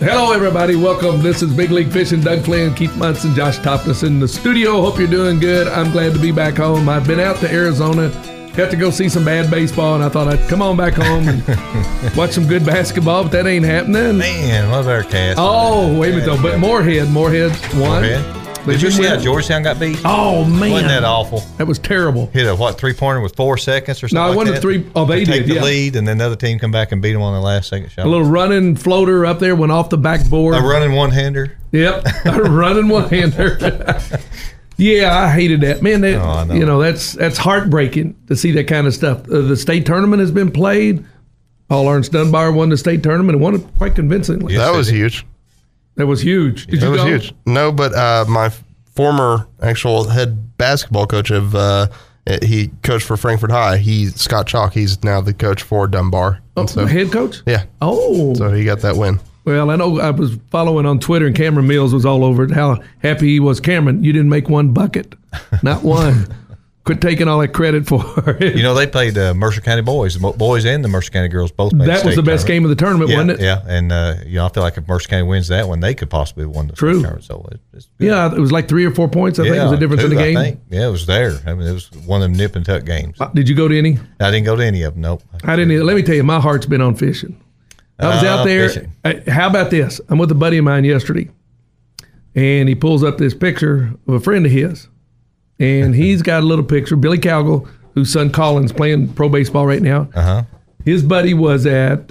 Hello, everybody. Welcome. This is Big League Fishing. Doug Flynn, Keith Munson, Josh Topness in the studio. Hope you're doing good. I'm glad to be back home. I've been out to Arizona. Got to go see some bad baseball, and I thought I'd come on back home and watch some good basketball, but that ain't happening. Man, what about our Cats? Oh, wait a minute, though. But Moorhead won. Moorhead? Did you see how Georgetown got beat? Oh, man. Wasn't that awful? That was terrible. Hit a, three-pointer with 4 seconds or something No, it wasn't like a three. Oh, they did, take the lead, and then the other team come back and beat them on the last second shot. A little running floater up there went off the backboard. A running one-hander? Yep, a running one-hander. Yeah, I hated that. Man, that's heartbreaking to see that kind of stuff. The state tournament has been played. Paul Ernst Dunbar won the state tournament and won it quite convincingly. Yes, that was huge. That was huge. Did you go? That was huge. No, but my former actual head basketball coach he coached for Frankfurt High. Scott Chalk. He's now the coach for Dunbar. Oh, so, head coach? Yeah. Oh. So he got that win. Well, I know I was following on Twitter, and Cameron Mills was all over it, how happy he was. Cameron, you didn't make one bucket. Not one. Quit taking all that credit for it. You know, they played Mercer County boys. The boys and the Mercer County girls both made that was the best game of the tournament, wasn't it? Yeah, and I feel like if Mercer County wins that one, they could possibly have won the tournament. So it's good. Yeah, it was like 3 or 4 points, I think, was the difference in the game. I think. Yeah, it was there. I mean, it was one of them nip and tuck games. Did you go to any? I didn't go to any of them, nope. I didn't either. Let me tell you, my heart's been on fishing. I was out there. How about this? I'm with a buddy of mine yesterday, and he pulls up this picture of a friend of his. And he's got a little picture. Billy Cowgill, whose son Colin's playing pro baseball right now. Uh-huh. His buddy was at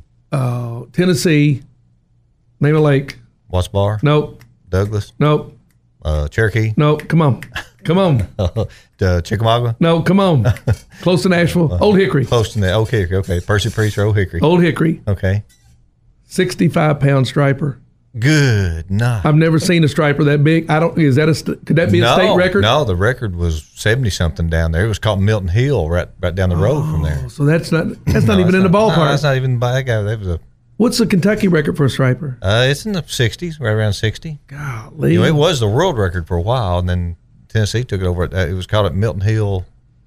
Tennessee. Name of lake. Watts Bar? Nope. Douglas? Nope. Cherokee? Nope. Come on. Chickamauga? No, come on. Close to Nashville. Old Hickory. Close to Old Hickory. Okay. Percy Priest or Old Hickory? Old Hickory. Okay. 65-pound striper. Good night. I've never seen a striper that big. Could that be a state record? No, the record was 70-something down there. It was called Milton Hill, right down the road from there. So that's not even in the ballpark. No, that's not even by that guy. That was What's the Kentucky record for a striper? It's in the 60s, right around 60. Golly. It was the world record for a while, and then Tennessee took it over. It was called at Milton Hill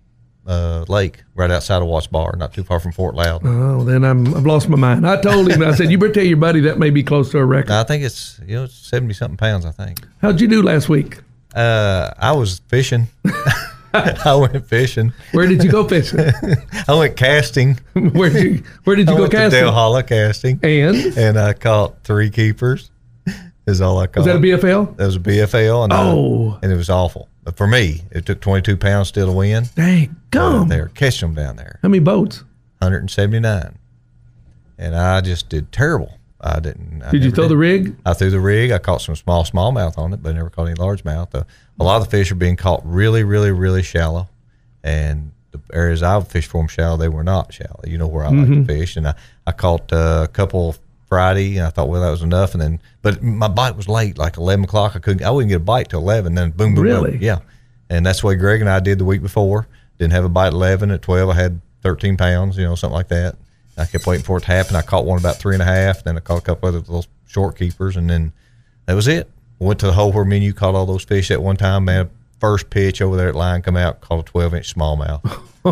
Lake, right outside of Watts Bar, not too far from Fort Loudon. Oh, then I've lost my mind. I told him, I said, you better tell your buddy that may be close to a record. I think it's 70-something pounds, I think. How'd you do last week? I was fishing. I went fishing. Where did you go fishing? I went casting. Where did you I go went casting? To Dale Holla casting. And I caught 3 keepers. Is all I caught. Was that a BFL? That was a BFL. And it was awful. But for me, it took 22 pounds still to win. Dang, gum. They were catching them down there. How many boats? 179. And I just did terrible. Did you throw the rig? I threw the rig. I caught some smallmouth on it, but I never caught any largemouth. A lot of the fish are being caught really, really, really shallow. And the areas I've fished for them shallow, they were not shallow. You know where I like to fish. And I caught a couple Friday, and I thought, well, that was enough. And then, but my bite was late, like 11 o'clock. I wouldn't get a bite till 11. Then boom, boom, really? Boom. Yeah. And that's the way Greg and I did the week before. Didn't have a bite at 11. At 12, I had 13 pounds, something like that. I kept waiting for it to happen. I caught one about 3.5. Then I caught a couple other little short keepers, and then that was it. Went to the hole where me and you caught all those fish at one time, man. First pitch over there at line, come out, caught a 12-inch smallmouth.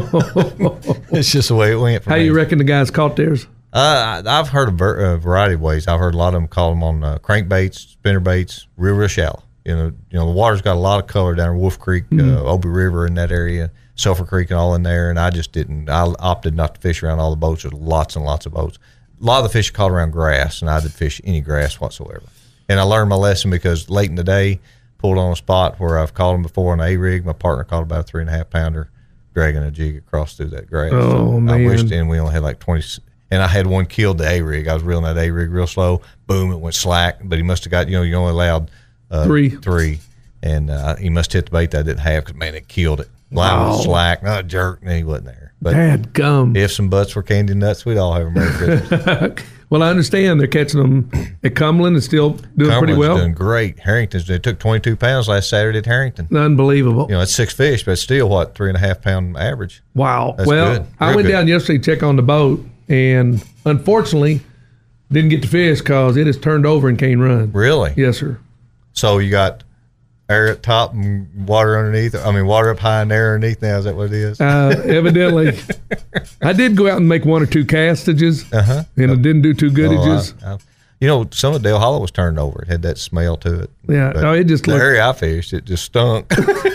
It's just the way it went for me. How you reckon the guys caught theirs? I've heard a variety of ways. I've heard a lot of them call them on crankbaits, spinnerbaits, real shallow. The water's got a lot of color down there, Wolf Creek, Obie River in that area, Sulphur Creek and all in there, and I just didn't. I opted not to fish around all the boats. There's lots and lots of boats. A lot of the fish are caught around grass, and I didn't fish any grass whatsoever. And I learned my lesson because late in the day, pulled on a spot where I've caught them before on a rig. My partner caught about a 3.5 pounder, dragging a jig across through that grass. Oh, man. I wished, and we only had like 20. And I had one killed the A-rig. I was reeling that A-rig real slow. Boom, it went slack. But he must have got, you only allowed 3. And he must have hit the bait that I didn't have because, man, it killed it. Line was slack, not a jerk, and he wasn't there. But bad gum. If some butts were candy nuts, we'd all have them Merry Christmas. Well, I understand they're catching them at Cumberland and still doing pretty well. Doing great. Harrington's, they took 22 pounds last Saturday at Harrington. Unbelievable. It's 6 fish, but it's still, 3.5 pound average. Wow. That's good. I went down yesterday to check on the boat, and unfortunately didn't get to fish because it has turned over in Cane Run. Really? Yes, sir. So you got air at top and water underneath? Water up high and air underneath now. Is that what it is? Evidently. I did go out and make 1 or 2 castages, and it didn't do too good. Some of Dale Hollow was turned over. It had that smell to it. Yeah, But no, it just the looked. area I fished, it just stunk.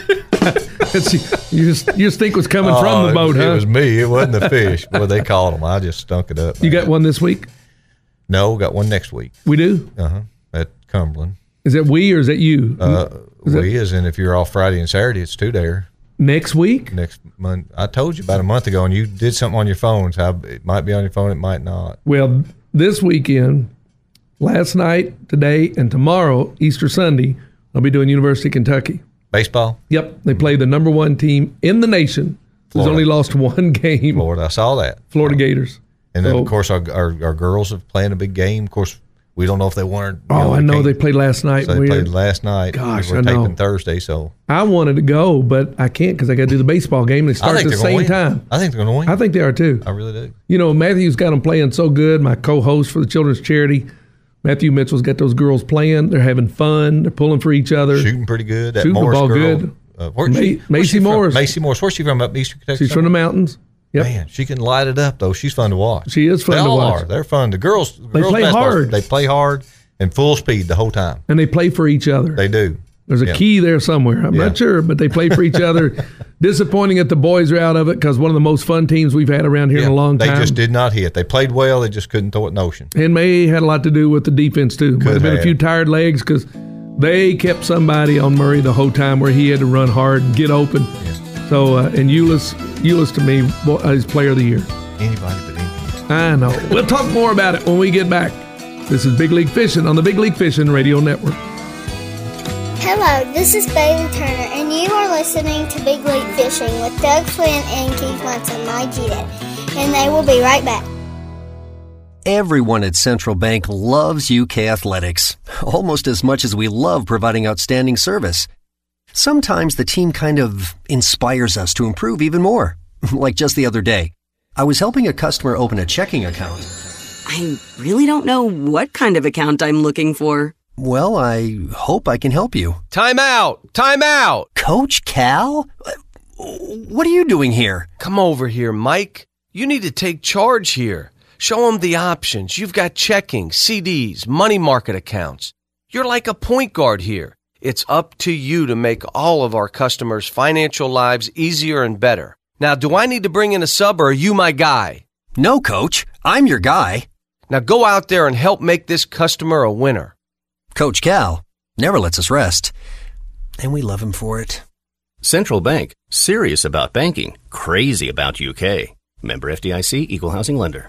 You just think it was coming from the boat, It huh? was me. It wasn't the fish. Boy, they called them. I just stunk it up. You got one this week? No, got one next week. We do? At Cumberland. Is that we or is that you? And if you're off Friday and Saturday, it's 2 there. Next week? Next month. I told you about a month ago, and you did something on your phone. So it might be on your phone, it might not. Well, this weekend, last night, today, and tomorrow, Easter Sunday, I'll be doing University of Kentucky. Baseball? Yep. They play the number one team in the nation who's Florida. only lost one game. Florida. I saw that. Florida Gators. And then, So- of course, our girls are playing a big game. Of course, we don't know if they won. I know they played last night. So they played last night. Gosh, we're I know. taping Thursday, so I wanted to go, but I can't because I got to do the baseball game. They start at the they're same gonna win. time. I think they're going to win. I think they are too. I really do. Matthew's got them playing so good. My co-host for the Children's Charity, Matthew Mitchell's got those girls playing. They're having fun. They're pulling for each other. Shooting pretty good. That Shooting the Morris ball girl, good. Where's Macy she from? Morris. Macy Morris. Where's she from? Up Eastern Kentucky? She's from the mountains. Yep. Man, she can light it up though. She's fun to watch. She is fun They to all watch. are. They're fun. The girls. They play hard. They play hard and full speed the whole time. And they play for each other. They do. There's a key there somewhere. I'm not sure, but they play for each other. Disappointing that the boys are out of it because one of the most fun teams we've had around here in a long time. They just did not hit. They played well. They just couldn't throw it in the ocean. And may had a lot to do with the defense too. Might have been a few tired legs because they kept somebody on Murray the whole time where he had to run hard and get open. Yeah. So and Euless to me is player of the year. Anybody but anybody. I know. We'll talk more about it when we get back. This is Big League Fishing on the Big League Fishing Radio Network. Hello, this is Bailey Turner, and you are listening to Big League Fishing with Doug Flynn and Keith Munson, my GDad, and they will be right back. Everyone at Central Bank loves UK Athletics, almost as much as we love providing outstanding service. Sometimes the team kind of inspires us to improve even more. Like just the other day, I was helping a customer open a checking account. I really don't know what kind of account I'm looking for. Well, I hope I can help you. Time out! Time out! Coach Cal? What are you doing here? Come over here, Mike. You need to take charge here. Show them the options. You've got checking, CDs, money market accounts. You're like a point guard here. It's up to you to make all of our customers' financial lives easier and better. Now, do I need to bring in a sub or are you my guy? No, Coach. I'm your guy. Now go out there and help make this customer a winner. Coach Cal never lets us rest, and we love him for it. Central Bank, serious about banking, crazy about UK. Member FDIC, Equal Housing Lender.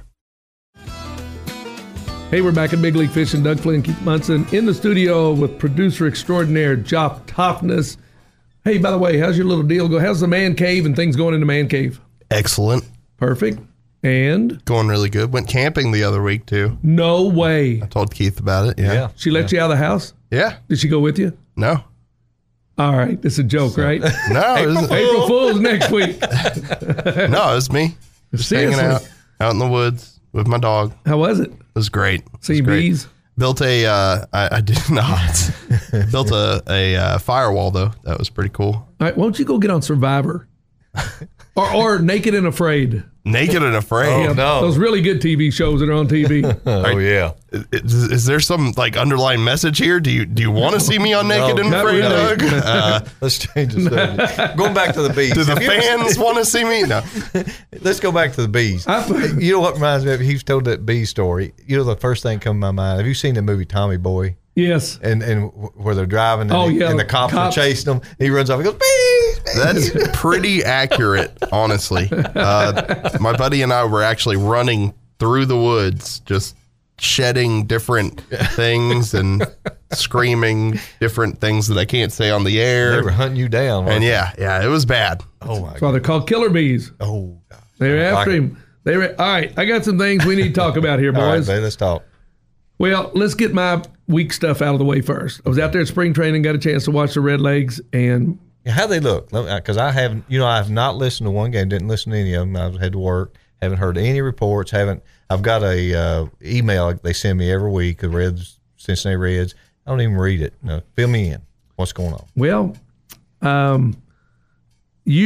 Hey, we're back at Big League Fishing. Doug Flynn, Keith Munson in the studio with producer extraordinaire Jock Toughness. Hey, by the way, how's your little deal go? How's the man cave and things going in the man cave? Excellent. Perfect. And? Going really good. Went camping the other week, too. No way. I told Keith about it. Yeah. She let you out of the house? Yeah. Did she go with you? No. All right. This is a joke, right? No. April Fool's next week. No, it was me. Just Seriously? hanging out in the woods with my dog. How was it? It was great. See bees? Built a, I did not. Built a firewall, though. That was pretty cool. All right. Why don't you go get on Survivor? or Naked and Afraid. Naked and Afraid. Oh, no. Those really good TV shows that are on TV. Oh, yeah. Is there some like underlying message here? Do you want to see me on Naked and not Afraid, really. Doug? Let's change the subject. Going back to the bees. Do the fans want to see me? No. Let's go back to the bees. You know what reminds me of? He's told that bee story. You know, the first thing come to my mind. Have you seen the movie Tommy Boy? Yes. And where they're driving and, and the cops are chasing them. He runs off. He goes, bees, bees. That's pretty accurate, honestly. My buddy and I were actually running through the woods, just shedding different things and screaming different things that I can't say on the air. They were hunting you down. And yeah, it was bad. Oh, my That's why they're called killer bees. Oh, gosh. They're after him. All right, I got some things we need to talk about here, boys. All right, babe, let's talk. Well, let's get my week stuff out of the way first. I was out there at spring training, got a chance to watch the Redlegs, and How they look? Because I haven't, I have not listened to one game. Didn't listen to any of them. I had to work. Haven't heard any reports. I've got a email they send me every week. The Reds, Cincinnati Reds. I don't even read it. No, fill me in. What's going on? well,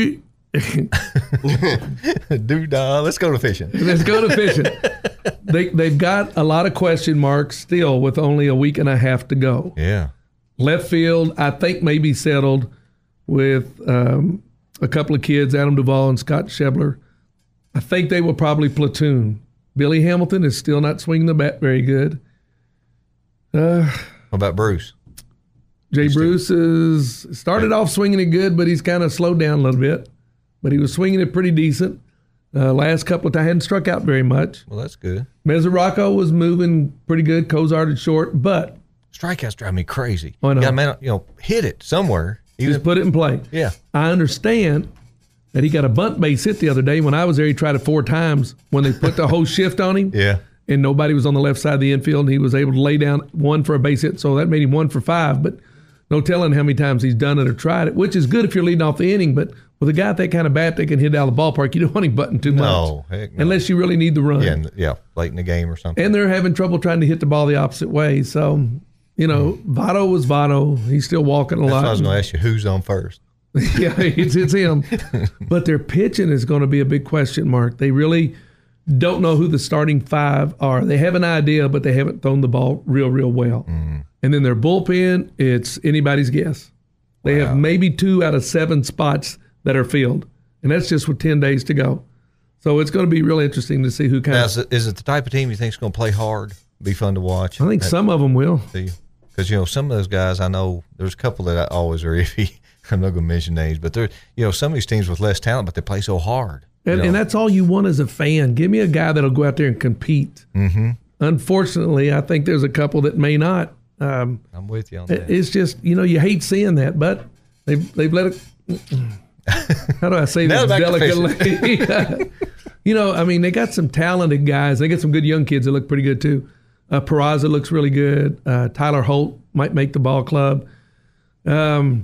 Let's go to fishing. Let's go to fishing. They've got a lot of question marks still with only a week and a half to go. Yeah. Left field, I think, may be settled with a couple of kids, Adam Duvall and Scott Shebler. I think they will probably platoon. Billy Hamilton is still not swinging the bat very good. What about Bruce? Jay Bruce is started off swinging it good, but he's kind of slowed down a little bit. But he was swinging it pretty decent. Last couple of times, hadn't struck out very much. Well, that's good. Mesoraco was moving pretty good. Cozart at short, but strikeouts drive me crazy. I know. You got to, hit it somewhere. Just put it in play. Yeah. I understand that he got a bunt base hit the other day. When I was there, he tried it 4 times when they put the whole shift on him. Yeah. And nobody was on the left side of the infield, and he was able to lay down 1 for a base hit. So that made him 1 for 5. But no telling how many times he's done it or tried it, which is good if you're leading off the inning. But with a guy with that kind of bat that can hit out of the ballpark, you don't want him butting too much. No, heck no. Unless you really need the run. Yeah, late in the game or something. And they're having trouble trying to hit the ball the opposite way. So, Votto was Votto. He's still walking a lot. That's what I was going to ask you. Who's on first? Yeah, it's him. But their pitching is going to be a big question mark. They really don't know who the starting 5 are. They have an idea, but they haven't thrown the ball real well. Mm. And then their bullpen, it's anybody's guess. They have maybe 2 out of 7 spots that are filled, and that's just with 10 days to go. So it's going to be really interesting to see who kind of... Is it the type of team you think is going to play hard, be fun to watch? I think some of them will. Because, some of those guys, I know there's a couple that always are iffy. I'm not going to mention names, but they're, some of these teams with less talent, but they play so hard. And that's all you want as a fan. Give me a guy that'll go out there and compete. Mm-hmm. Unfortunately, I think there's a couple that may not. I'm with you on that. It's just, you hate seeing that, but they've let it... How do I say this delicately? They got some talented guys. They got some good young kids that look pretty good too. Peraza looks really good. Tyler Holt might make the ball club. I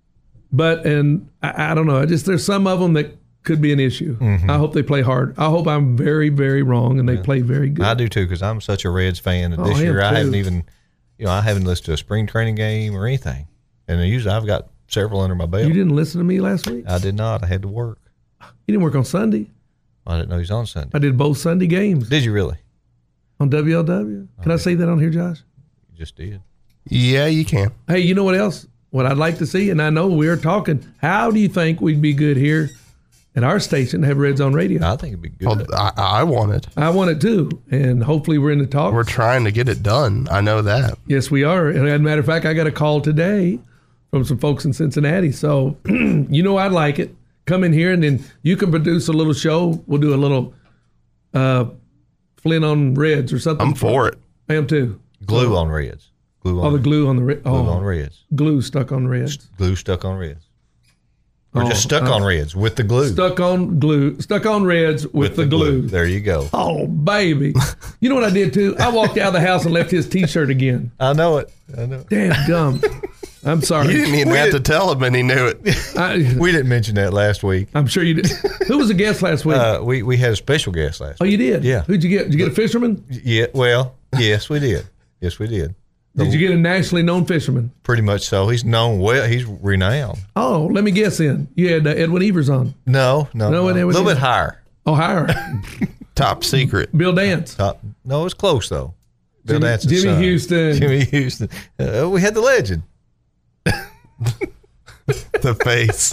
don't know. There's some of them that could be an issue. Mm-hmm. I hope they play hard. I hope I'm very, very wrong and they play very good. I do too, because I'm such a Reds fan. And this year I haven't even, I haven't listened to a spring training game or anything. And usually I've got several under my belt. You didn't listen to me last week? I did not. I had to work. You didn't work on Sunday? I didn't know he was on Sunday. I did both Sunday games. Did you really? On WLW? Can I say that on here, Josh? You just did. Yeah, you can. Hey, you know what else? What I'd like to see, and I know we're talking, how do you think we'd be good here at our station to have Reds on radio? I think it'd be good. Well, I want it. I want it too, and hopefully we're in the talks. We're trying to get it done. I know that. Yes, we are. And as a matter of fact, I got a call today from some folks in Cincinnati. So, I'd like it. Come in here, and then you can produce a little show. We'll do a little Flynn on Reds or something. I'm for it. I am too. Glue on Reds. Glue on the glue on the Reds. Glue on Reds. Glue stuck on Reds. Glue stuck on Reds. Or just stuck on Reds with the glue. Stuck on glue. Stuck on Reds with the glue. There you go. Oh, baby. You know what I did too? I walked out of the house and left his T-shirt again. I know it. Damn gum. I'm sorry. You didn't even have to tell him, and he knew it. We didn't mention that last week. I'm sure you did. Who was a guest last week? We had a special guest last week. Oh, you did? Yeah. Who'd you get? Did you get a fisherman? Yeah. Well, yes, we did. Yes, we did. Did you get a nationally known fisherman? Pretty much so. He's known well. He's renowned. Oh, let me guess then. You had Edwin Evers on. No. A little bit higher. Oh, higher. Top secret. Bill Dance. No, it was close though. Bill Dance's Jimmy son. Houston. Jimmy Houston. We had the legend. The face.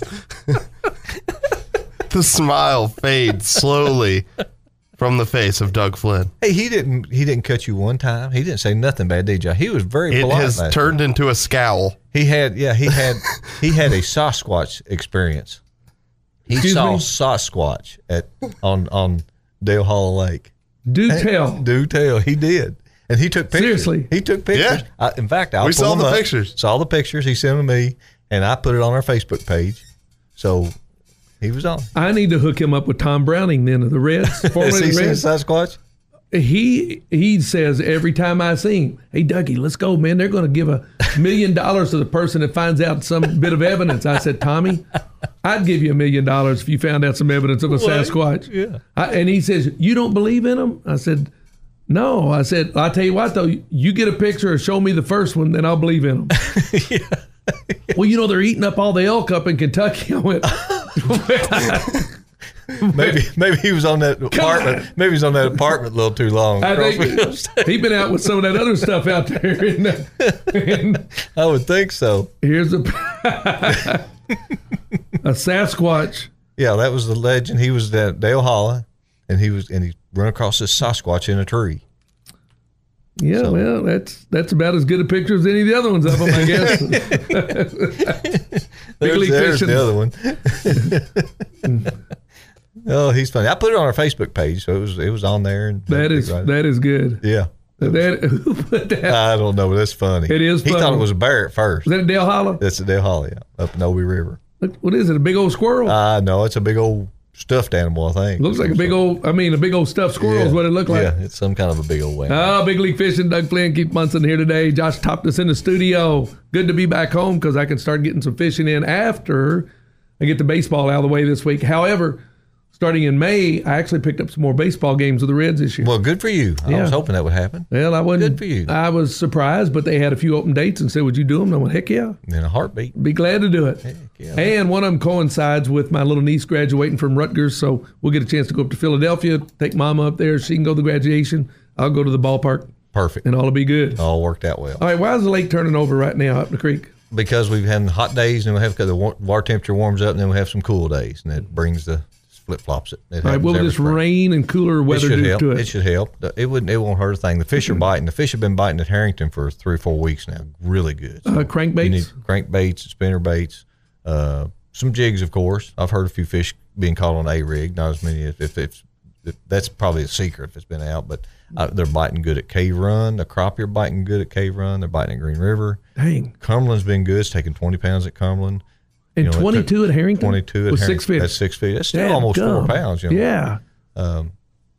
The smile fades slowly from the face of Doug Flynn. Hey, he didn't cut you one time. He didn't say nothing bad, did you? He was very polite. It has turned into a scowl. He had a Sasquatch experience. He saw Sasquatch on Dale Hollow Lake. Do tell. He did. And he took pictures. Seriously. He took pictures. Yeah. In fact, we saw the pictures. Saw the pictures. He sent them to me, and I put it on our Facebook page. So he was on. I need to hook him up with Tom Browning then of the Reds. Has he seen Sasquatch? He says every time I see him, hey, Dougie, let's go, man. They're going to give $1 million to the person that finds out some bit of evidence. I said, Tommy, I'd give you $1 million if you found out some evidence of a Sasquatch. Yeah. And he says, you don't believe in them? I said, no. I said, I'll tell you what, though. You get a picture or show me the first one, then I'll believe in them. Yeah. Well, they're eating up all the elk up in Kentucky. I went, Maybe he was on that apartment. Maybe he was on that apartment a little too long. I think he's been out with some of that other stuff out there. And I would think so. Here's a Sasquatch. Yeah, that was the legend. He was at Dale Hollow, and he run across this Sasquatch in a tree. Yeah, So- well, that's about as good a picture as any of the other ones of them, I guess. Big League There's Fishing. the other one. Oh, he's funny. I put it on our Facebook page, so it was on there. And That is good. yeah. Who put that? I don't know, but that's funny. It is He funny. thought it was a bear at first. Is that at Dale Hollow? That's at Dale Hollow, yeah, up in Obie River. What is it? A big old squirrel? No, it's a big old stuffed animal, I think. Looks like a big old stuffed squirrel is what it looked like. Yeah, it's some kind of a big old animal. Big League Fishing, Doug Flynn, Keith Munson here today. Josh topped us in the studio. Good to be back home because I can start getting some fishing in after I get the baseball out of the way this week. However, starting in May, I actually picked up some more baseball games with the Reds this year. Well, good for you. I was hoping that would happen. Well, I wasn't. Good for you. I was surprised, but they had a few open dates and said, "Would you do them?" And I went, "Heck yeah, In a heartbeat. be glad to do it." Heck yeah. And one of them coincides with my little niece graduating from Rutgers, so we'll get a chance to go up to Philadelphia, take Mama up there. She can go to the graduation. I'll go to the ballpark, Perfect. and all will be good. All worked out well. All right, why is the lake turning over right now up the creek? Because we've had hot days, and we have the water temperature warms up, and then we have some cool days, and that brings the flip-flops it. All right, will this rain and cooler weather do help. to it? It should help. It won't hurt a thing. The fish are biting. The fish have been biting at Harrington for 3 or 4 weeks now. Really good. So Crankbaits? you need crankbaits, spinner baits, some jigs, of course. I've heard a few fish being caught on a rig. Not as many if that's probably a secret if it's been out, but they're biting good at Cave Run. The crappie are biting good at Cave Run. They're biting at Green River. Dang. Cumberland's been good. It's taking 20 pounds at Cumberland. And You know, it 22 took at Harrington? 22 at with Harrington. 6 fish. That's 6 feet. That's still almost 4 pounds. You know? Yeah.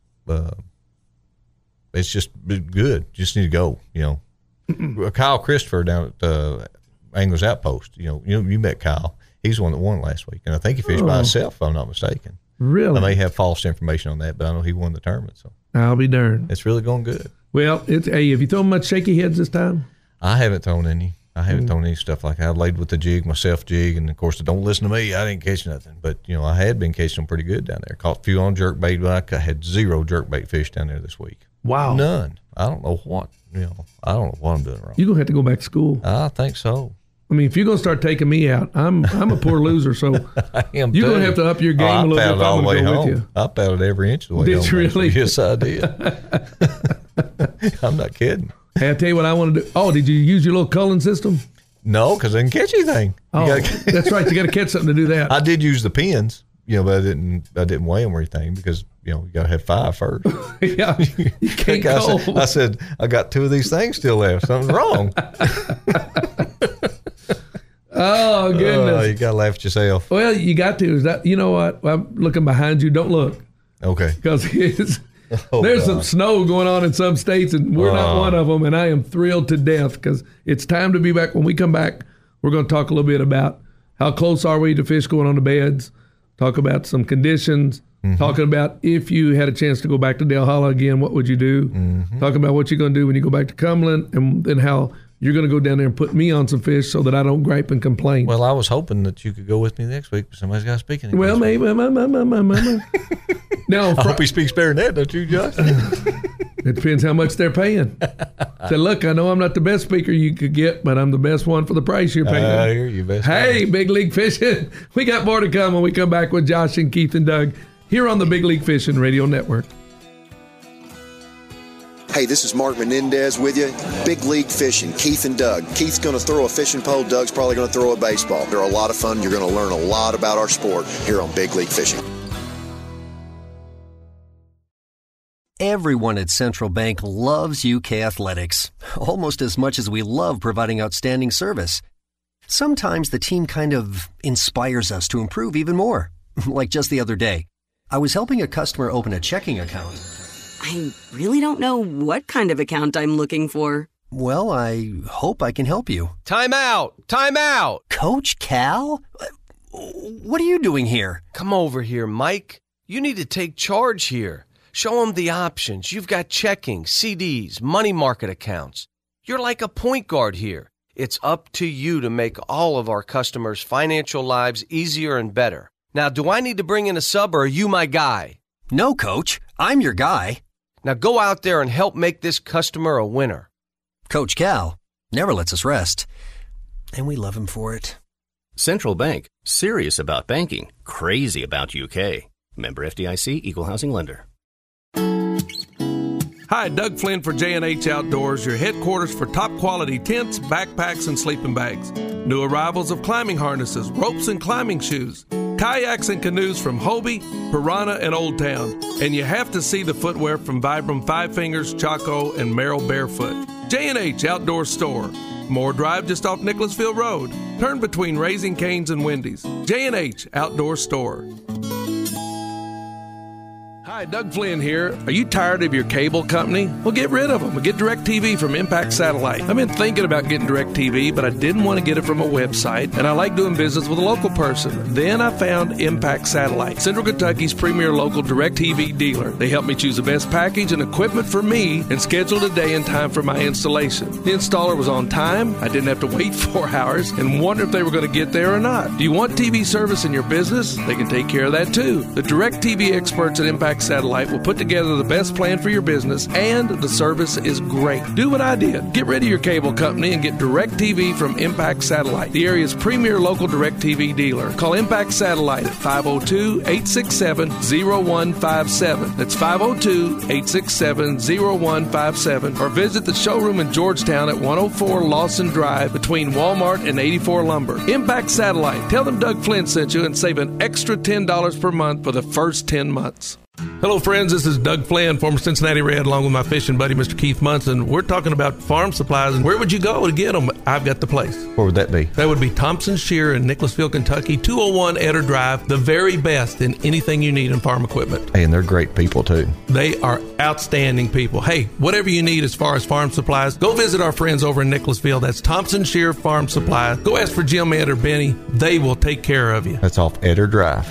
It's just good. You just need to go. You know, Kyle Christopher down at Angler's Outpost. You met Kyle. He's the one that won last week, and I think he fished by himself, if I'm not mistaken. Really? I may have false information on that, but I know he won the tournament, so I'll be darned. it's really going good. Well, hey, have you thrown much shaky heads this time? I haven't thrown any. Thrown any stuff like that. I laid with the jig, myself jig, and of course, don't listen to me. I didn't catch nothing, but I had been catching them pretty good down there. Caught a few on jerkbait, but I had 0 jerkbait fish down there this week. Wow. None. I don't know what. I don't know what I'm doing wrong. You're going to have to go back to school. I think so. I mean, if you're going to start taking me out, I'm a poor loser, so I am. you're going too. to have to up your game I a little bit paddled if all I'm the way going to go home. with you. I paddled every inch of the way Did home. you really? Yes, I did. I'm not kidding. Hey, I tell you what I want to do. Oh, did you use your little culling system? No, because I didn't catch anything. That's right. You got to catch something to do that. I did use the pins, but I didn't weigh them or anything because you got to have 5 first. Yeah, you can't go. I said I got 2 of these things still left. Something's wrong. Oh goodness! You got to laugh at yourself. Well, you got to. Is that what? I'm looking behind you. Don't look Okay. because there's some snow going on in some states, and we're not one of them. And I am thrilled to death because it's time to be back. When we come back, we're going to talk a little bit about how close are we to fish going on the beds. Talk about some conditions. Talking about if you had a chance to go back to Dale Hollow again, what would you do? Talking about what you're going to do when you go back to Cumberland, and then how you're going to go down there and put me on some fish so that I don't gripe and complain. Well, I was hoping that you could go with me next week, but somebody's got to speak English. Well, maybe. Now, I hope he speaks better than that, don't you, Josh? it depends how much they're paying. Say, look, I know I'm not the best speaker you could get, but I'm the best one for the price you're paying. I hear you, best. Hey, Big League Fishing. We got more to come when we come back with Josh and Keith and Doug here on the Big League Fishing Radio Network. Hey, this is Mark Menendez with you. Big League Fishing, Keith and Doug. Keith's going to throw a fishing pole. Doug's probably going to throw a baseball. They're a lot of fun. You're going to learn a lot about our sport here on Big League Fishing. Everyone at Central Bank loves UK athletics, almost as much as we love providing outstanding service. Sometimes the team kind of inspires us to improve even more. Like just the other day, I was helping a customer open a checking account. I really don't know what kind of account I'm looking for. Well, I hope I can help you. Time out! Time out! Coach Cal? What are you doing here? Come over here, Mike. You need to take charge here. Show them the options. You've got checking, CDs, money market accounts. You're like a point guard here. It's up to you to make all of our customers' financial lives easier and better. Now, do I need to bring in a sub or are you my guy? No, Coach. I'm your guy. Now go out there and help make this customer a winner. Coach Cal never lets us rest, and we love him for it. Central Bank. Serious about banking. Crazy about UK. Member FDIC, Equal Housing Lender. Hi, Doug Flynn for J&H Outdoors, your headquarters for top quality tents, backpacks, and sleeping bags. New arrivals of climbing harnesses, ropes, and climbing shoes. Kayaks and canoes from Hobie, Piranha, and Old Town. And you have to see the footwear from Vibram Five Fingers, Chaco, and Merrill Barefoot. J&H Outdoor Store. Moore Drive just off Nicholasville Road. Turn between Raising Cane's and Wendy's. J&H Outdoor Store. Hi, Doug Flynn here. Are you tired of your cable company? Well, get rid of them. Get DirecTV from Impact Satellite. I've been thinking about getting DirecTV, but I didn't want to get it from a website, and I like doing business with a local person. Then I found Impact Satellite, Central Kentucky's premier local DirecTV dealer. They helped me choose the best package and equipment for me and scheduled a day and time for my installation. The installer was on time. I didn't have to wait 4 hours and wonder if they were going to get there or not. Do you want TV service in your business? They can take care of that too. The DirecTV experts at Impact Satellite will put together the best plan for your business, and the service is great. Do what I did. Get rid of your cable company and get DirecTV from Impact Satellite, the area's premier local DirecTV dealer. Call Impact Satellite at 502-867-0157. That's 502-867-0157. Or visit the showroom in Georgetown at 104 Lawson Drive between Walmart and 84 Lumber. Impact Satellite. Tell them Doug Flynn sent you and save an extra $10 per month for the first 10 months. Hello, friends. This is Doug Flynn, former Cincinnati Red, along with my fishing buddy, Mr. Keith Munson. We're talking about farm supplies, and where would you go to get them? I've got the place. Where would that be? That would be Thompson Shear in Nicholasville, Kentucky, 201 Eder Drive, the very best in anything you need in farm equipment. Hey, and they're great people, too. They are outstanding people. Hey, whatever you need as far as farm supplies, go visit our friends over in Nicholasville. That's Thompson Shear Farm Supply. Go ask for Jim, Ed, or Benny. They will take care of you. That's off Eder Drive.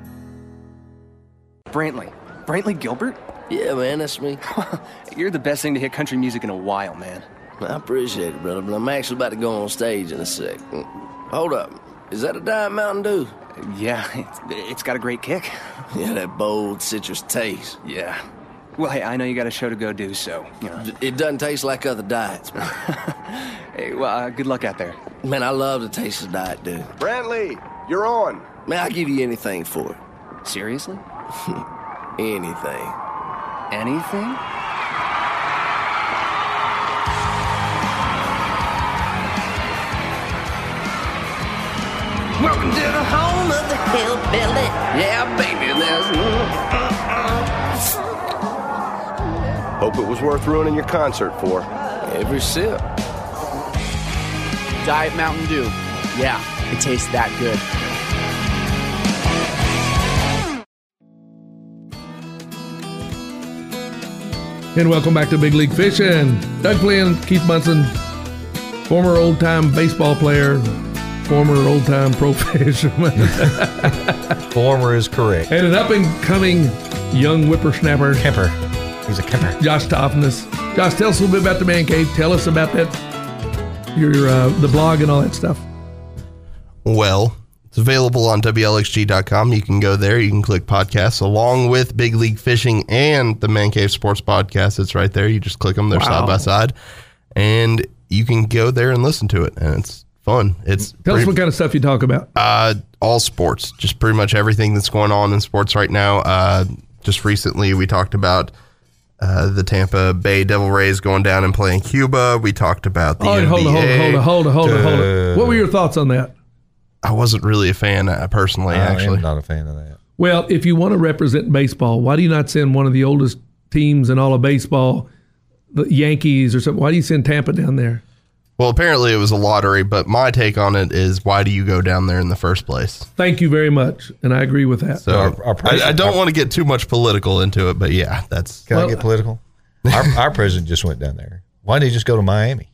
Brantley Gilbert? Yeah, man, that's me. You're the best thing to hit country music in a while, man. I appreciate it, brother, but I'm actually about to go on stage in a sec. Hold up. Is that a Diet Mountain Dew? Yeah, it's got a great kick. Yeah, that bold citrus taste. Yeah. Well, hey, I know you got a show to go do, so, you know. It doesn't taste like other diets, man. Hey, well, good luck out there. Man, I love the taste of Diet Dew. Brantley, you're on. Man, I'll give you anything for it. Seriously? Anything. Anything? Welcome to the home of the hillbilly. Yeah, baby, there's... Hope it was worth ruining your concert for. Every sip. Diet Mountain Dew. Yeah, it tastes that good. And welcome back to Big League Fishing. Doug Flynn, Keith Munson, former old-time baseball player, former old-time pro fisherman. Former is correct. And an up-and-coming young whippersnapper. Kemper. He's a Kemper. Josh Toffness. Josh, tell us a little bit about the Man Cave. Tell us about that, the blog and all that stuff. Well, it's available on WLXG.com. You can go there. You can click podcasts along with Big League Fishing and the Man Cave Sports Podcast. It's right there. You just click them. They're side by side. And you can go there and listen to it. And it's fun. Tell us what kind of stuff you talk about. All sports. Just pretty much everything that's going on in sports right now. Just recently we talked about the Tampa Bay Devil Rays going down and playing Cuba. We talked about the NBA. Hold on. What were your thoughts on that? I wasn't really a fan personally, actually. I'm not a fan of that. Well, if you want to represent baseball, why do you not send one of the oldest teams in all of baseball, the Yankees or something? Why do you send Tampa down there? Well, apparently it was a lottery, but my take on it is, why do you go down there in the first place? Thank you very much, and I agree with that. So I don't want to get too much political into it, but yeah, that's... Can I get political? Our president just went down there. Why didn't he just go to Miami?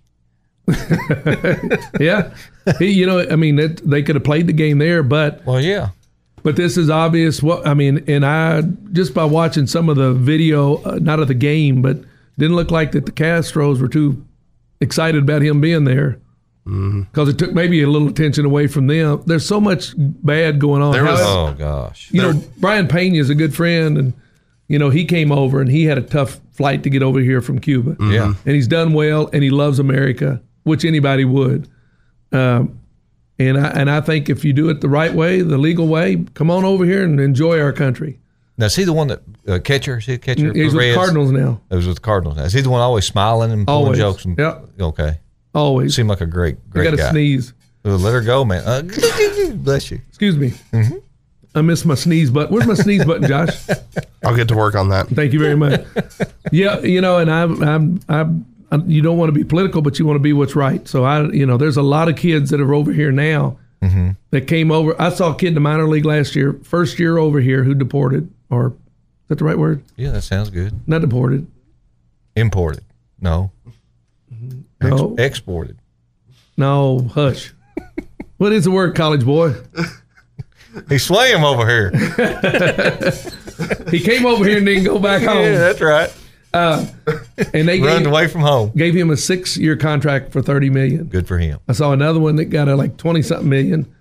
Yeah. They could have played the game there, but... Well, yeah. But this is obvious. And I, just by watching some of the video, not of the game, but didn't look like that the Castros were too excited about him being there. because it took maybe a little attention away from them. There's so much bad going on. Oh gosh, Brian Pena is a good friend, and he came over and he had a tough flight to get over here from Cuba. Yeah, and he's done well, and he loves America, which anybody would. And I think if you do it the right way, the legal way, come on over here and enjoy our country. Now, is he the one that catcher? Is he a catcher? He's with the Cardinals now. He was with the Cardinals now. Is he the one always smiling and pulling jokes? Yeah. Okay. Always. Seemed like a great guy. I got to sneeze. Let her go, man. Bless you. Excuse me. Mm-hmm. I missed my sneeze button. Where's my sneeze button, Josh? I'll get to work on that. Thank you very much. Yeah, and you don't want to be political, but you want to be what's right. So there's a lot of kids that are over here now that came over. I saw a kid in the minor league last year, first year over here, who deported, or is that the right word? Yeah, that sounds good. Not deported. Imported. No. No. Exported. No, hush. What is the word, college boy? He swam over here. He came over here and didn't go back home. Yeah, that's right. And they run away from home. Gave him a 6-year contract for $30 million. Good for him. I saw another one that got a 20-something million.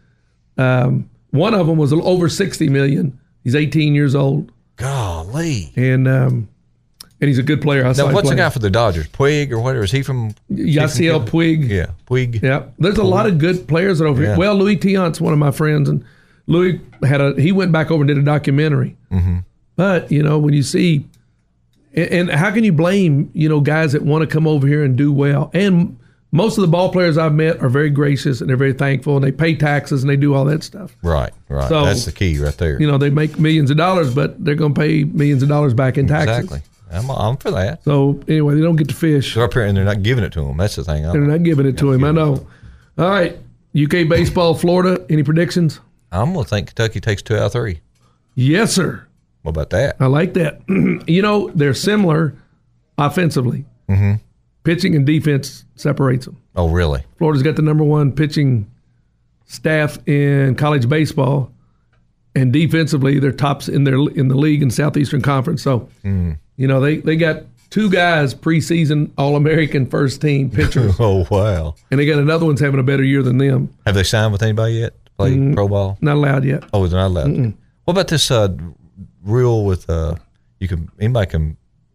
One of them was over $60 million. He's 18 years old. Golly. And he's a good player. Now, what's the guy for the Dodgers? Puig or whatever? Is he from? Yasiel Puig. Yeah, Puig. Yeah. There's a lot of good players over here. Well, Louis Tiant's one of my friends, and Louis he went back over and did a documentary. Mm-hmm. But, when you see, and how can you blame, guys that want to come over here and do well? And most of the ball players I've met are very gracious and they're very thankful and they pay taxes and they do all that stuff. Right. So, that's the key right there. They make millions of dollars, but they're going to pay millions of dollars back in taxes. Exactly. I'm for that. So, anyway, they don't get to fish. They're up here and they're not giving it to them. That's the thing. They're not giving it to him. I know. All right. UK baseball, Florida. Any predictions? I'm going to think Kentucky takes 2 out of 3. Yes, sir. What about that? I like that. They're similar offensively. Mm-hmm. Pitching and defense separates them. Oh, really? Florida's got the number 1 pitching staff in college baseball, and defensively they're tops in the league in Southeastern Conference. So, they got 2 guys preseason All-American first team pitchers. Oh, wow. And they got another one's having a better year than them. Have they signed with anybody yet to play pro ball? Not allowed yet. Oh, they're not allowed. Mm-mm. What about this rule with anybody can,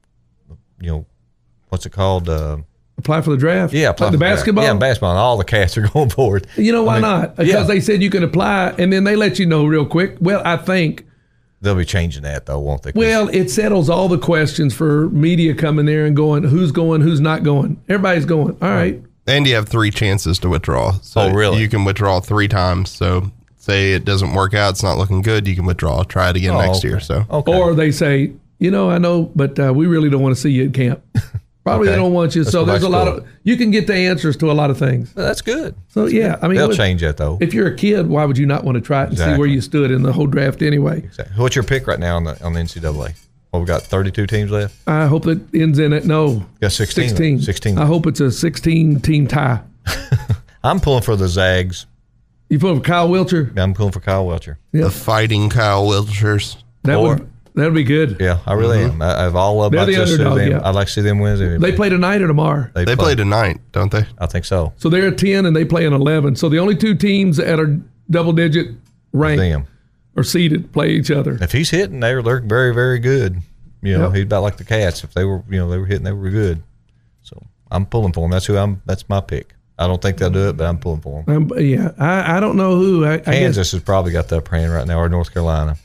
what's it called? Apply for the draft? Yeah, apply like for the basketball? Yeah, basketball. And all the cats are going for it. Why not? Because they said you can apply, and then they let you know real quick. Well, I think they'll be changing that, though, won't they? Well, it settles all the questions for media coming there and going, who's not going. Everybody's going. All right. And you have 3 chances to withdraw. So really? You can withdraw 3 times. So say it doesn't work out, it's not looking good, you can withdraw. Try it again next year. So Or they say, I know, but we really don't want to see you at camp. Probably they don't want you. So there's a lot of, you can get the answers to a lot of things. Well, that's good. So, yeah. I mean, they'll change that, though. If you're a kid, why would you not want to try it and see where you stood in the whole draft anyway? Exactly. What's your pick right now on the NCAA? Well, we got 32 teams left? I hope it ends in it. No. Got 16. 16. I hope it's a 16-team tie. I'm pulling for the Zags. You pulling for Kyle Wiltshire? I'm pulling for Kyle Wiltshire. Yep. The fighting Kyle Wiltshires. That'd be good. Yeah, I really am. I've all loved They're the underdog, them. yeah. I'd like to see them win. They play tonight or tomorrow? They play tonight, don't they? I think so. So they're 10 and they play an 11. So the only 2 teams that are double-digit ranked or seeded play each other. If he's hitting, they're very, very good. He's about like the Cats. If they were, they were hitting, they were good. So I'm pulling for them. That's my pick. I don't think they'll do it, but I'm pulling for them. I don't know who. Kansas has probably got the upper hand right now, or North Carolina.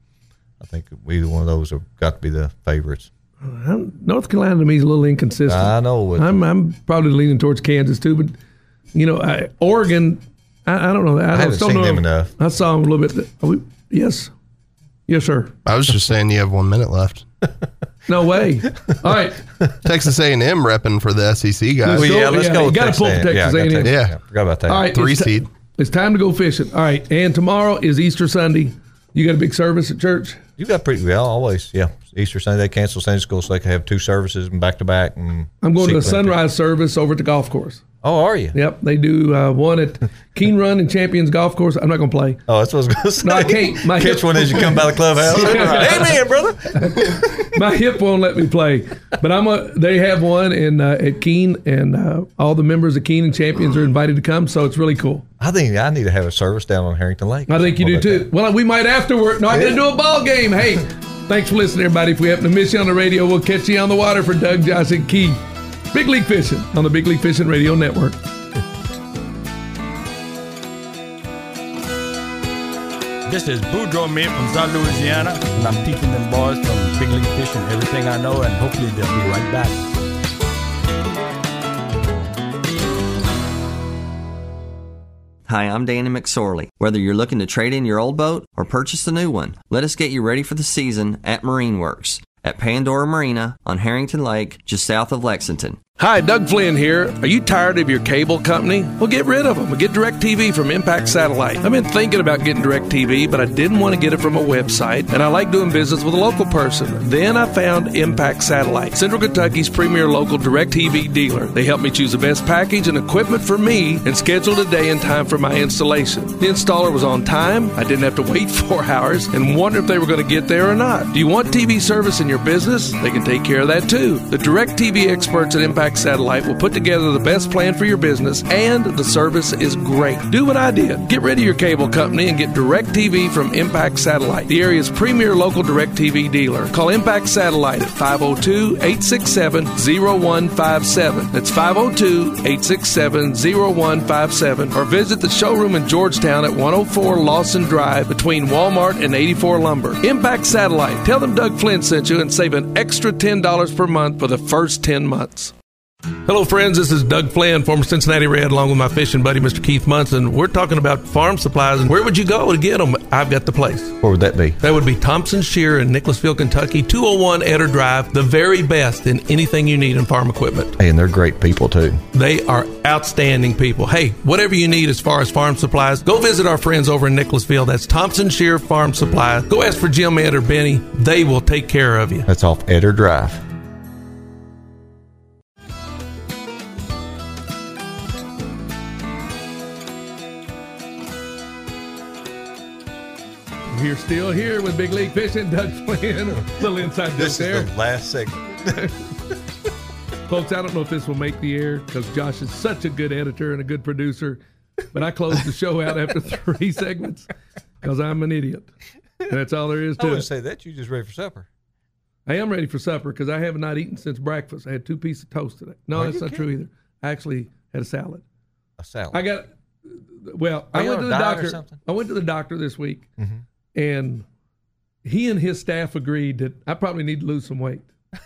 I think either one of those have got to be the favorites. North Carolina to me is a little inconsistent. I know. I'm probably leaning towards Kansas too, but Oregon, I don't know. I haven't seen them enough. I saw them a little bit. Yes, sir. I was just saying you have 1 minute left. No way. All right. Texas A&M repping for the SEC guys. Let's go. You got to pull for Texas A&M. Yeah, forgot about that. All right, 3 seed. It's time to go fishing. All right, and tomorrow is Easter Sunday. You got a big service at church? You got pretty well, always. Yeah, Easter Sunday they cancel Sunday school so they can have 2 services and back to back. I'm going to a sunrise service over at the golf course. Oh, are you? Yep, they do one at Keene Run and Champions Golf Course. I'm not going to play. Oh, that's what I was going to say. No, I can't. My catch one as you come by the clubhouse. Amen, brother. My hip won't let me play, but they have one at Keene, and all the members of Keene and Champions are invited to come. So it's really cool. I think I need to have a service down on Harrington Lake. I think you do too. That. Well, we might afterward. Not going to do a ball game. Hey, thanks for listening, everybody. If we happen to miss you on the radio, we'll catch you on the water for Doug, Josh, and Keith. Big League Fishing on the Big League Fishing Radio Network. This is Boudreaux Mint from South Louisiana, and I'm teaching them boys from Big League Fishing everything I know, and hopefully they'll be right back. Hi, I'm Danny McSorley. Whether you're looking to trade in your old boat or purchase a new one, let us get you ready for the season at Marine Works at Pandora Marina on Harrington Lake, just south of Lexington. Hi, Doug Flynn here. Are you tired of your cable company? Well, get rid of them and get DirecTV from Impact Satellite. I've been thinking about getting DirecTV, but I didn't want to get it from a website, and I like doing business with a local person. Then I found Impact Satellite, Central Kentucky's premier local DirecTV dealer. They helped me choose the best package and equipment for me and scheduled a day and time for my installation. The installer was on time. I didn't have to wait 4 hours and wonder if they were going to get there or not. Do you want TV service in your business? They can take care of that too. The DirecTV experts at Impact Satellite will put together the best plan for your business, and the service is great. Do what I did. Get rid of your cable company and get DirecTV from Impact Satellite, the area's premier local DirecTV dealer. Call Impact Satellite at 502-867-0157. That's 502-867-0157. Or visit the showroom in Georgetown at 104 Lawson Drive between Walmart and 84 Lumber. Impact Satellite. Tell them Doug Flynn sent you and save an extra $10 per month for the first 10 months. Hello, friends. This is Doug Flynn, former Cincinnati Red, along with my fishing buddy, Mr. Keith Munson. We're talking about farm supplies, and where would you go to get them? I've got the place. Where would that be? That would be Thompson Shear in Nicholasville, Kentucky, 201 Eder Drive, the very best in anything you need in farm equipment. Hey, and they're great people, too. They are outstanding people. Hey, whatever you need as far as farm supplies, go visit our friends over in Nicholasville. That's Thompson Shear Farm Supply. Go ask for Jim, Ed, or Benny. They will take care of you. That's off Eder Drive. We're still here with Big League Fishing. Doug Flynn. A little inside joke there. This is the last segment. Folks, I don't know if this will make the air because Josh is such a good editor and a good producer, but I closed the show out after 3 segments because I'm an idiot. And that's all there is to it. I wouldn't say that. You're just ready for supper. I am ready for supper because I have not eaten since breakfast. I had 2 pieces of toast today. No, that's not true either. I actually had a salad. A salad? I went to the doctor. I went to the doctor this week. Mm-hmm. And he and his staff agreed that I probably need to lose some weight.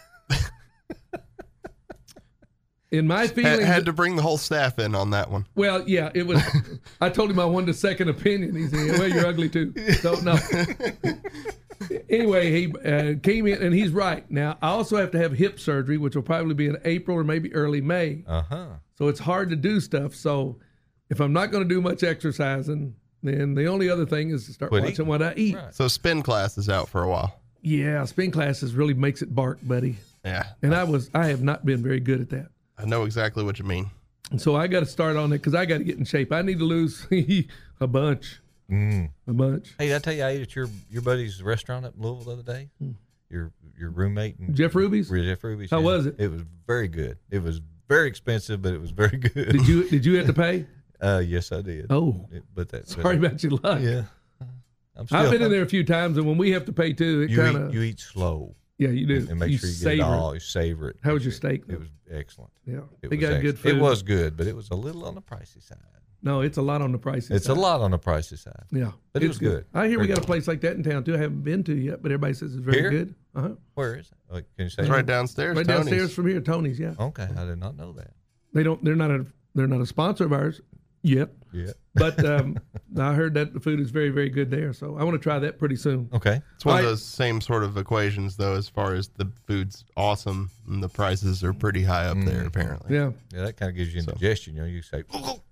In my feelings, had to bring the whole staff in on that one. Well, yeah, it was. I told him I wanted a second opinion. He said, "Well, you're ugly too." So no. Anyway, he came in, and he's right. Now I also have to have hip surgery, which will probably be in April or maybe early May. So it's hard to do stuff. So if I'm not going to do much exercising, then the only other thing is to start watching what I eat. Right. So spin class is out for a while. Yeah, spin classes really makes it bark, buddy. Yeah. And I have not been very good at that. I know exactly what you mean. And so I got to start on it because I got to get in shape. I need to lose a bunch. A bunch. Hey, did I tell you I ate at your buddy's restaurant up in Louisville the other day? Your roommate and Jeff Ruby's? Jeff Ruby's. How was it? It was very good. It was very expensive, but it was very good. Did you have to pay? Yes, I did. Oh, sorry about your luck. Yeah, I've been in there a few times, and when we have to pay too, it kind of you eat slow. Yeah, you do. And make sure you get it all. You savor it. How was your steak? It was excellent. Yeah, they got good food. It was good, but it was a little on the pricey side. No, it's a lot on the pricey side. It's a lot on the pricey side. Yeah, but it was good. I hear we got a place like that in town too. I haven't been to yet, but everybody says it's very good. Where is it? Can you say? It's right downstairs. Right Tony's. downstairs from here, Tony's. Yeah. Okay, I did not know that. They're not a sponsor of ours yet. Yeah. But I heard that the food is very, very good there. So I want to try that pretty soon. Okay. It's one of those same sort of equations, though, as far as the food's awesome and the prices are pretty high up there, apparently. Yeah. Yeah, that kind of gives you indigestion. You know, you say, no,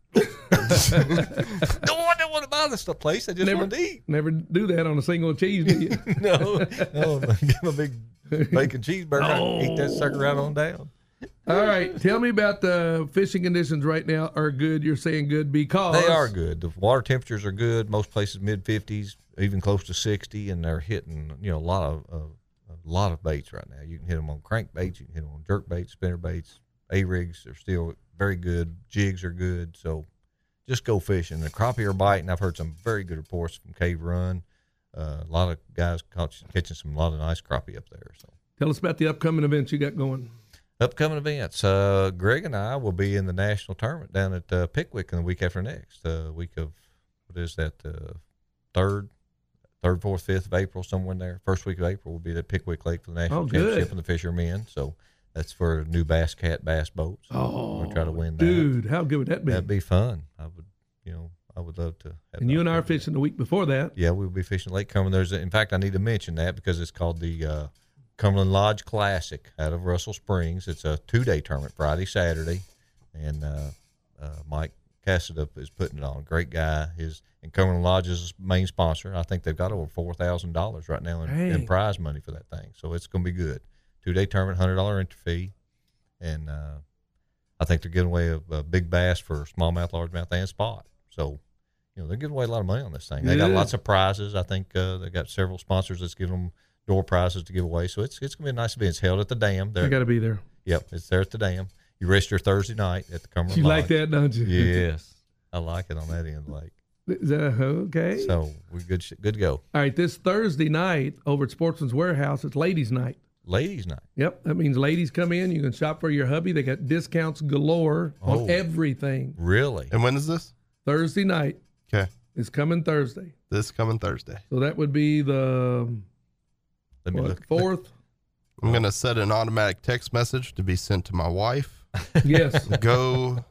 I don't want to buy this place. I just want to eat. Never do that on a single cheese, do you? No. Give him a big bacon cheeseburger. Eat that sucker right on down. All right. Tell me about the fishing conditions right now are good. You're saying good because they are good. The water temperatures are good. Most places mid-50s, even close to 60, and they're hitting a lot of baits right now. You can hit them on crankbaits, you can hit them on jerk baits, spinner baits. A-rigs are still very good. Jigs are good. So just go fishing. The crappie are biting. I've heard some very good reports from Cave Run. A lot of guys catching a lot of nice crappie up there. So tell us about the upcoming events you got going. Upcoming events. Greg and I will be in the national tournament down at Pickwick in the week after next. Week of, what is that, 3rd, 4th, 5th of April, somewhere in there. First week of April we'll be at Pickwick Lake for the national championship and the fishermen. So that's for new Bass Cat bass boats. Oh, we'll try to win that. Dude, how good would that be? That'd be fun. I would love to. And you and I are fishing the week before that. Yeah, we'll be fishing Lake Cumberland. In fact, I need to mention that because it's called the Cumberland Lodge Classic out of Russell Springs. It's a 2-day tournament, Friday, Saturday, and Mike Cassidy is putting it on. Great guy. And Cumberland Lodge is his main sponsor. I think they've got over $4,000 right now in prize money for that thing. So it's going to be good. 2-day tournament, $100 entry fee, and I think they're giving away a big bass for smallmouth, largemouth, and spot. So, they're giving away a lot of money on this thing. They got lots of prizes. I think they got several sponsors that's giving them door prizes to give away. So it's going to be a nice event. It's held at the dam. I got to be there. Yep, it's there at the dam. You rest your Thursday night at the Cumberland You Lodge. like that, don't you? Yes, I like it on that end of the lake. Is that okay? So we're good to go. All right, this Thursday night over at Sportsman's Warehouse, it's ladies' night. Ladies' night. Yep, that means ladies come in. You can shop for your hubby. They got discounts galore on everything. Really? And when is this? Thursday night. Okay. It's coming Thursday. This coming Thursday. So that would be the 4th. I'm going to set an automatic text message to be sent to my wife. Yes. Go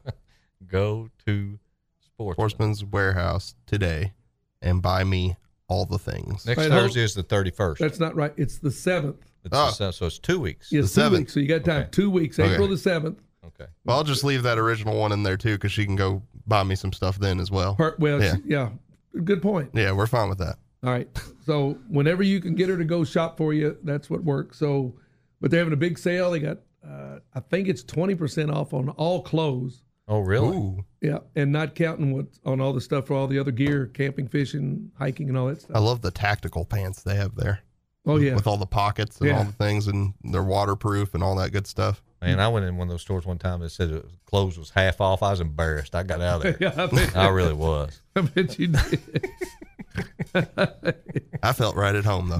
to Sportsman's Warehouse today and buy me all the things. Next Thursday is the 31st. That's not right. It's the 7th. So it's 2 weeks. Yes, the 2 7th. weeks. So you got time. 2 weeks. Okay. April the 7th. Okay. Well, I'll just leave that original one in there too, because she can go buy me some stuff then as well. Yeah. Good point. Yeah, we're fine with that. All right. So whenever you can get her to go shop for you, that's what works. So, but they're having a big sale. They got, I think it's 20% off on all clothes. Oh, really? Ooh. Yeah, and not counting what's on all the stuff for all the other gear, camping, fishing, hiking, and all that stuff. I love the tactical pants they have there. Oh, yeah. With all the pockets and all the things, and they're waterproof and all that good stuff. Man, I went in one of those stores one time that said clothes was half off. I was embarrassed. I got out of there. Yeah, I really was. I bet you did. I felt right at home, though.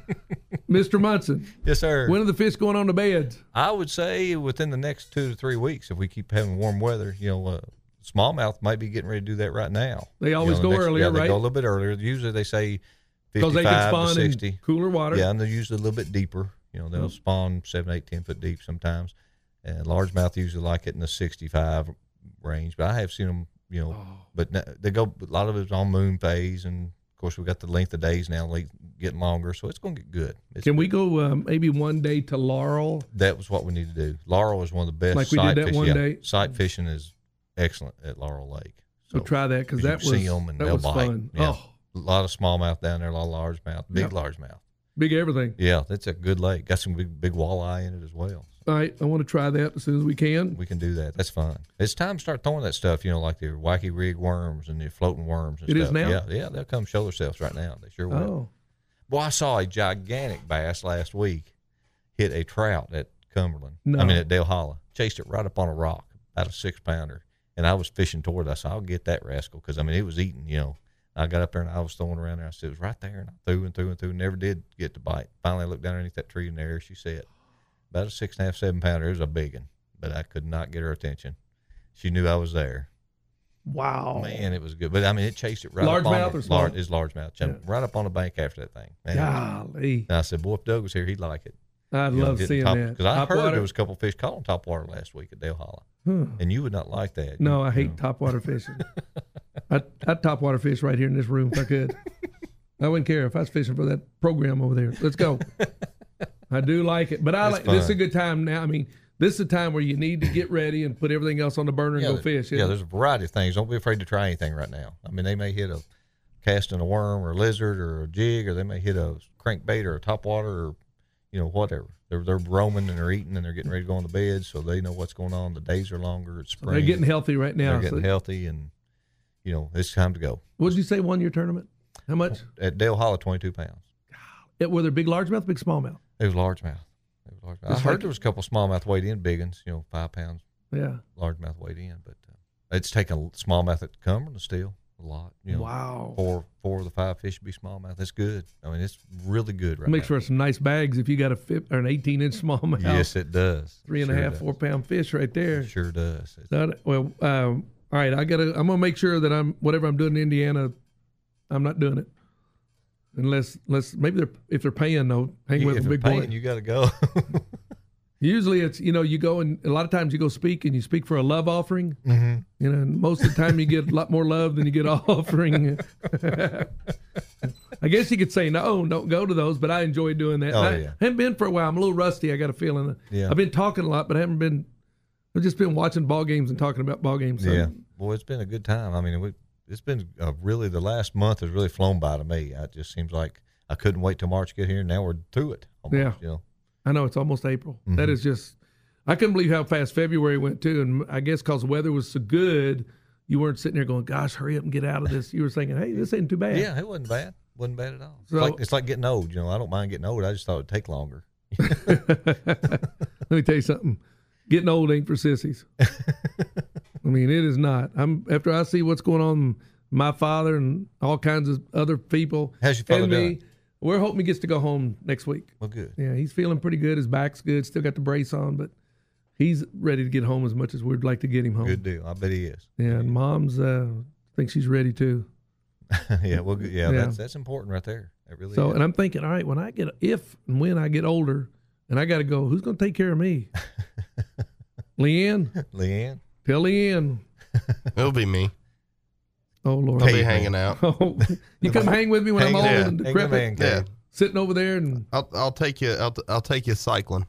Mr. Munson. Yes, sir. When are the fish going on the beds? I would say within the next 2 to 3 weeks, if we keep having warm weather. Smallmouth might be getting ready to do that right now. They always go earlier, right? They go a right? little bit earlier. Usually they say 55 Because they can spawn to 60. in cooler water. Yeah, and they're usually a little bit deeper. They'll spawn 7, 8, 10 foot deep sometimes. And largemouth usually like it in the 65 range. But I have seen them, but they go, a lot of it's on moon phase. And of course, we've got the length of days now getting longer. So it's going to get good. Can we go maybe one day to Laurel? That was what we need to do. Laurel is one of the best. Like we did that one day? Sight fishing is excellent at Laurel Lake. So try that because that was, see them and they'll bite. Fun. Yeah. A lot of smallmouth down there, a lot of largemouth, big largemouth. Big everything. Yeah, that's a good lake. Got some big walleye in it as well. All right, I want to try that as soon as we can. We can do that. That's fun. It's time to start throwing that stuff, like the wacky rig worms and the floating worms and stuff. It is now? Yeah, they'll come show themselves right now. They sure will. Oh. Boy, I saw a gigantic bass last week hit a trout at Cumberland. No. At Dale Hollow. Chased it right up on a rock, about a 6-pounder. And I was fishing toward it. I said, I'll get that rascal because, it was eating, I got up there and I was throwing around there. I said, it was right there. And I threw and threw and threw. Never did get to bite. Finally, I looked down underneath that tree and there she sat. About a 6.5, 7-pounder. It was a big one, but I could not get her attention. She knew I was there. Wow. Man, it was good. But, it chased it right up on largemouth or small? It's largemouth. Yeah. Right up on the bank after that thing. Man, golly. And I said, boy, if Doug was here, he'd like it. I'd love seeing that. Because I heard there was a couple of fish caught on topwater last week at Dale Hollow. And you would not like that. No, I hate topwater fishing. I'd topwater fish right here in this room if I could. I wouldn't care if I was fishing for that program over there. Let's go. I do like it. But this is a good time now. This is a time where you need to get ready and put everything else on the burner and go fish. Yeah, there's a variety of things. Don't be afraid to try anything right now. They may hit a casting a worm or a lizard or a jig, or they may hit a crankbait or a topwater or, whatever. They're roaming and they're eating and they're getting ready to go on the bed, so they know what's going on. The days are longer. It's spring. They're getting healthy right now. They're getting healthy, and it's time to go. What did you say 1 year tournament? How much? At Dale Hollow, 22 pounds. Were there big largemouth, big smallmouth? It was largemouth. I heard there was a couple smallmouth weighed in, big ones, 5 pounds. Yeah. Largemouth weighed in, but it's taken smallmouth at Cumberland still a lot. Wow. 4 of the 5 fish should be smallmouth. That's good. I mean, it's really good right Makes now. for some nice bags if you got an 18-inch smallmouth. Yes, it does. 3.5, 4 pound fish right there. It sure does. All right. I'm gonna make sure that whatever I'm doing in Indiana, I'm not doing it. Unless maybe if they're paying, though, hang with a big boy. You got to go. Usually it's, you go and a lot of times you go speak and you speak for a love offering. Mm-hmm. And most of the time you get a lot more love than you get offering. I guess you could say, no, don't go to those, but I enjoy doing that. I haven't been for a while. I'm a little rusty. I got a feeling. Yeah. I've been talking a lot, but I've just been watching ball games and talking about ball games. So. Yeah. Boy, it's been a good time. I mean, it's been really, the last month has really flown by to me. It just seems like I couldn't wait till March to get here, and now we're through it. Almost, yeah. I know, it's almost April. Mm-hmm. That is just, I couldn't believe how fast February went too. And I guess because the weather was so good, you weren't sitting there going, gosh, hurry up and get out of this. You were thinking, hey, this ain't too bad. Yeah, it wasn't bad. Wasn't bad at all. So, it's like getting old. I don't mind getting old. I just thought it'd take longer. Let me tell you something. Getting old ain't for sissies. I mean, it is not. After I see what's going on, my father and all kinds of other people. How's your father doing? We're hoping he gets to go home next week. Well, good. Yeah, he's feeling pretty good. His back's good. Still got the brace on, but he's ready to get home as much as we'd like to get him home. Good deal. I bet he is. Yeah, and Mom's thinks she's ready too. Yeah, well, yeah. That's important right there. It really is. And I'm thinking, all right, when I get older and I got to go, who's going to take care of me? Leanne? Tell Leanne. It'll be me. Oh, Lord. I'll be hanging out. Oh, you come hang with me when I'm old and decrepit? Yeah. Sitting over there and I'll take you. I'll take you cycling.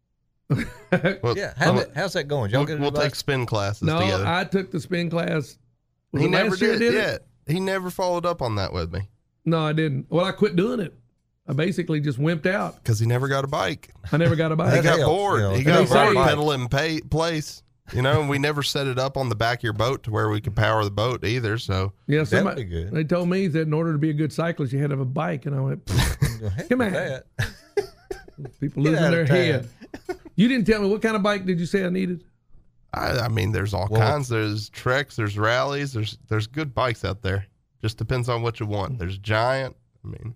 Yeah, how's that going? We'll take spin classes together. No, I took the spin class. He never did it. He never followed up on that with me. No, I didn't. Well, I quit doing it. I basically just wimped out because he never got a bike. I never got a bike. He got bored. He got bored pedaling place. And we never set it up on the back of your boat to where we could power the boat either. So yeah, somebody, good. They told me that in order to be a good cyclist, you had to have a bike, and I went, "Come on!" People losing their head. You didn't tell me what kind of bike did you say I needed? I mean, there's all kinds. There's Treks. There's Rallies. There's good bikes out there. Just depends on what you want. There's Giant. I mean,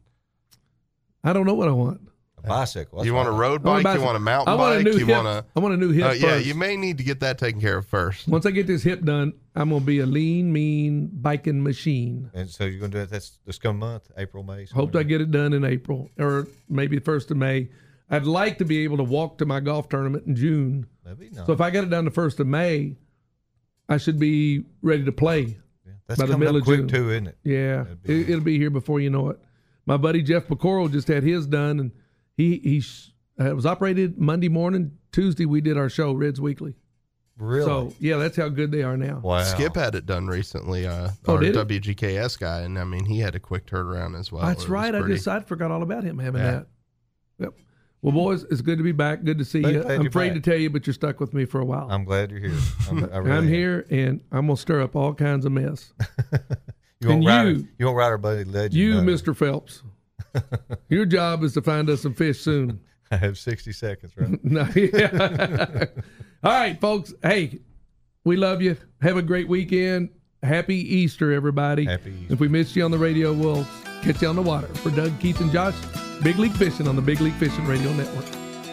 I don't know what I want. A bicycle. You want a road bike? You want a mountain bike? I want a new hip. Yeah, you may need to get that taken care of first. Once I get this hip done, I'm gonna be a lean, mean biking machine. And so you're gonna do it this coming month, April, May. Hope I get it done in April or maybe the 1st of May. I'd like to be able to walk to my golf tournament in June. That'd be nice. So if I got it done the 1st of May, I should be ready to play. Yeah, that's by the middle of June too, isn't it? Yeah, it'll be here before you know it. My buddy Jeff McCorrell just had his done, and he was operated Monday morning. Tuesday we did our show, Reds Weekly. Really? So yeah, that's how good they are now. Wow. Skip had it done recently. Our WGKS guy, and I mean he had a quick turnaround as well. That's right. I forgot all about him having that. Yep. Well, boys, it's good to be back. Good to see you. I'm afraid to tell you, but you're stuck with me for a while. I'm glad you're here. I'm here, and I'm gonna stir up all kinds of mess. You won't ride our buddy Legend. You, Mr. Phelps. Your job is to find us some fish soon. I have 60 seconds, right? No, yeah. All right, folks. Hey, we love you. Have a great weekend. Happy Easter, everybody. Happy Easter. If we missed you on the radio, we'll catch you on the water. For Doug, Keith, and Josh, Big League Fishing on the Big League Fishing Radio Network.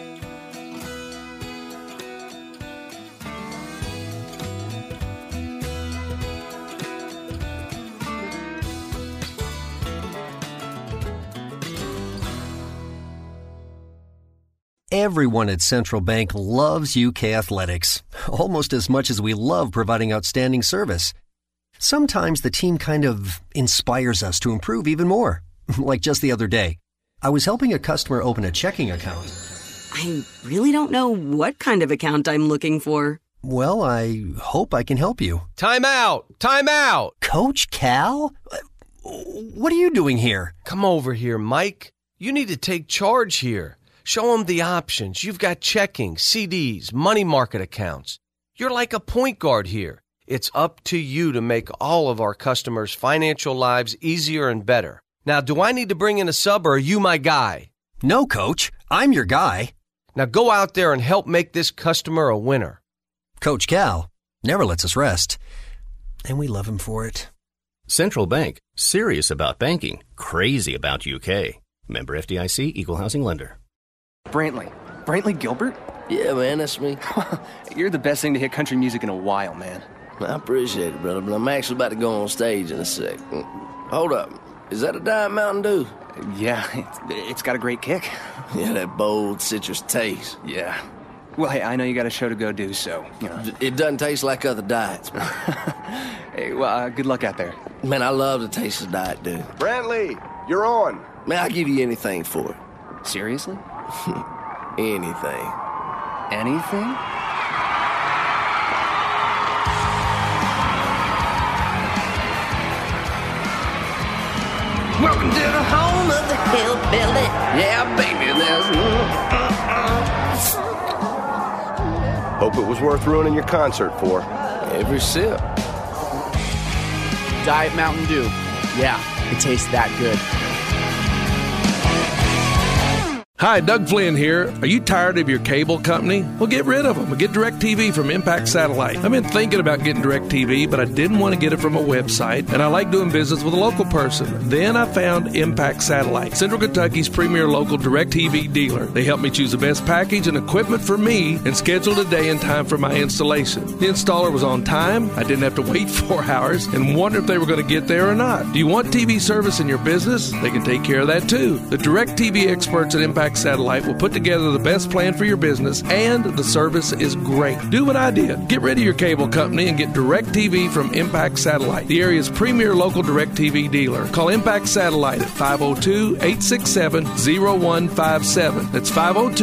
Everyone at Central Bank loves UK Athletics, almost as much as we love providing outstanding service. Sometimes the team kind of inspires us to improve even more. Like just the other day, I was helping a customer open a checking account. I really don't know what kind of account I'm looking for. Well, I hope I can help you. Time out! Time out! Coach Cal? What are you doing here? Come over here, Mike. You need to take charge here. Show them the options. You've got checking, CDs, money market accounts. You're like a point guard here. It's up to you to make all of our customers' financial lives easier and better. Now, do I need to bring in a sub or are you my guy? No, Coach. I'm your guy. Now go out there and help make this customer a winner. Coach Cal never lets us rest, and we love him for it. Central Bank. Serious about banking. Crazy about UK. Member FDIC, Equal Housing Lender. Brantley Gilbert? Yeah, man, that's me. You're the best thing to hit country music in a while, man. I appreciate it, brother, but I'm actually about to go on stage in a sec. Hold up. Is that a Diet Mountain Dew? Yeah, it's got a great kick. Yeah, that bold citrus taste. Yeah. Well, hey, I know you got a show to go do, so, It doesn't taste like other diets, man. Hey, well, good luck out there. Man, I love the taste of Diet Dew. Brantley, you're on. Man, I'll give you anything for it. Seriously? Anything. Anything? Welcome to the home of the hillbilly. Yeah, baby, there's... Hope it was worth ruining your concert for. Every sip. Diet Mountain Dew. Yeah, it tastes that good. Hi, Doug Flynn here. Are you tired of your cable company? Well, get rid of them. Get DirecTV from Impact Satellite. I've been thinking about getting DirecTV, but I didn't want to get it from a website, and I like doing business with a local person. Then I found Impact Satellite, Central Kentucky's premier local DirecTV dealer. They helped me choose the best package and equipment for me and scheduled a day and time for my installation. The installer was on time. I didn't have to wait 4 hours and wonder if they were going to get there or not. Do you want TV service in your business? They can take care of that too. The DirecTV experts at Impact Satellite will put together the best plan for your business, and the service is great. Do what I did. Get rid of your cable company and get DirecTV from Impact Satellite, the area's premier local DirecTV dealer. Call Impact Satellite at 502-867-0157. That's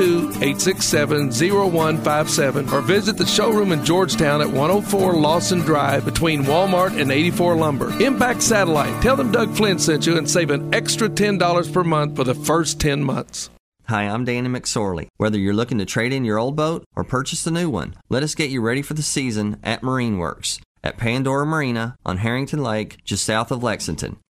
502-867-0157. Or visit the showroom in Georgetown at 104 Lawson Drive between Walmart and 84 Lumber. Impact Satellite. Tell them Doug Flynn sent you and save an extra $10 per month for the first 10 months. Hi, I'm Danny McSorley. Whether you're looking to trade in your old boat or purchase a new one, let us get you ready for the season at MarineWorks at Pandora Marina on Harrington Lake, just south of Lexington.